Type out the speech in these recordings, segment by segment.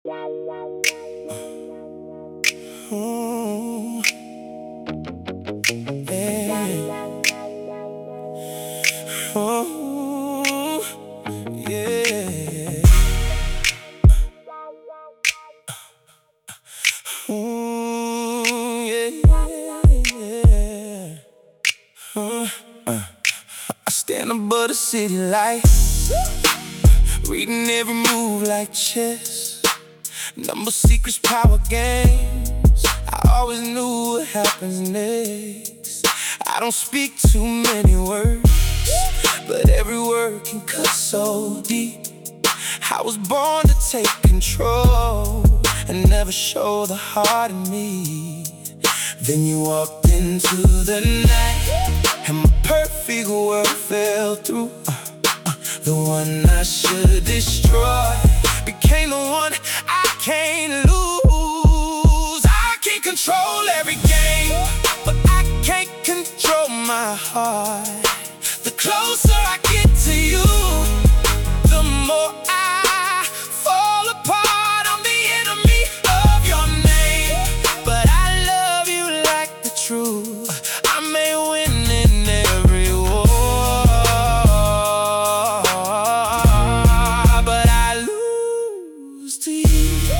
Ooh, yeah. Ooh, yeah. Ooh, yeah. I stand above the city lights, reading every move like chess. Number secrets, power games. I always knew what happens next. I don't speak too many words, but every word can cut so deep. I was born to take control and never show the heart in me. Then you walked into the night, and my perfect world fell through. The one I should destroy became the one I can't lose. I can't control every game, but I can't control my heart. The closer I get to you, the more I fall apart. I'm the enemy of your name, but I love you like the truth. I may win in every war, but I lose to you.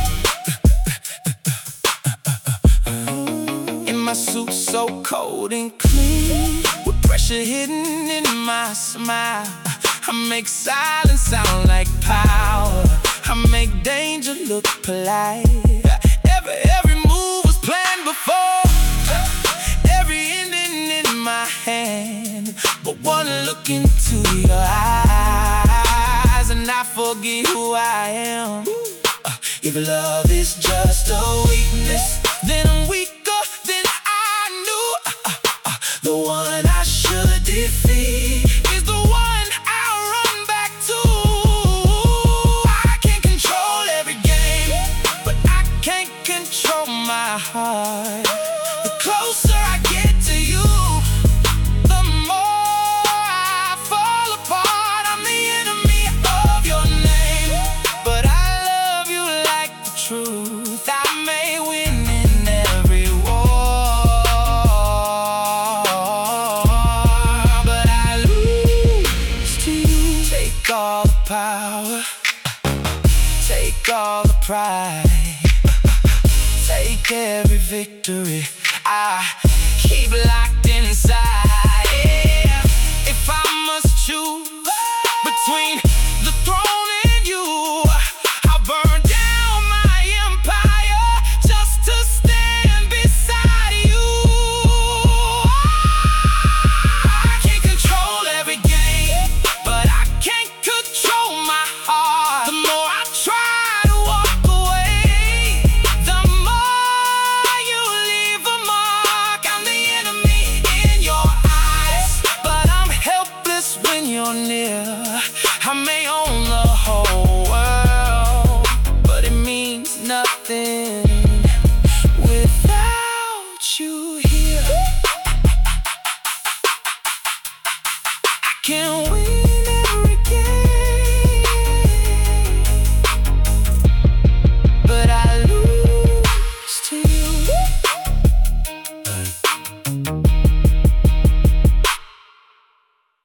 In my suit so cold and clean, with pressure hidden in my smile, I make silence sound like power. I make danger look polite. Every move was planned before, every ending in my hand. But one look into your eyes, and I forget who I am. If love is just a weakness, then I'm weaker than I knew. The one I should defeat is the one I'll run back to. I can't control every game, but I can't control my heart. The closer I get to you, the more I fall apart. I'm the enemy of your name, but I love you like the truth. I may win in every war, but I lose to you. Take all the power, take all the pride, take every victory I keep locked inside. Yeah. If I must choose between